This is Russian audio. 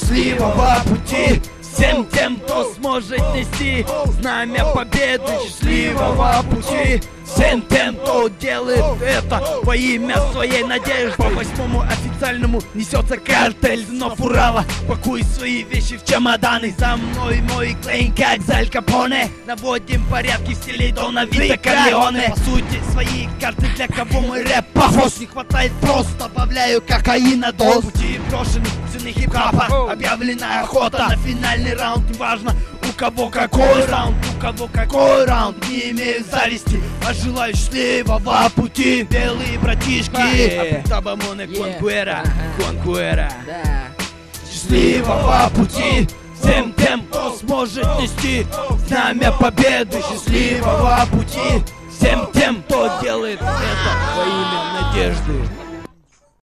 счастливого пути. Всем тем, кто сможет нести знамя победы, счастливого пути. Всем тем, кто делает это во имя своей надежды. По 8-му официальному несется картель сынов Урала. Пакуй свои вещи в чемоданы. За мной мой клейн, как за Аль Капоне. Наводим порядки в стиле Дона Вита Корлеоне. По сути свои карты, для кого мой рэп пафос. Не хватает просто, добавляю кокаина доз. Пути брошены, сыны хип-хопа. Объявлена охота на финальный раунд. Неважно у кого какой раунд, у кого какой раунд. Не имею зависти, а желаю счастливого пути. Белые братишки, Абутабамоне Конкуэра, Конкуэра. Счастливого пути. Всем тем, кто сможет нести знамя победы, счастливого пути. Всем тем, кто делает это во имя надежды.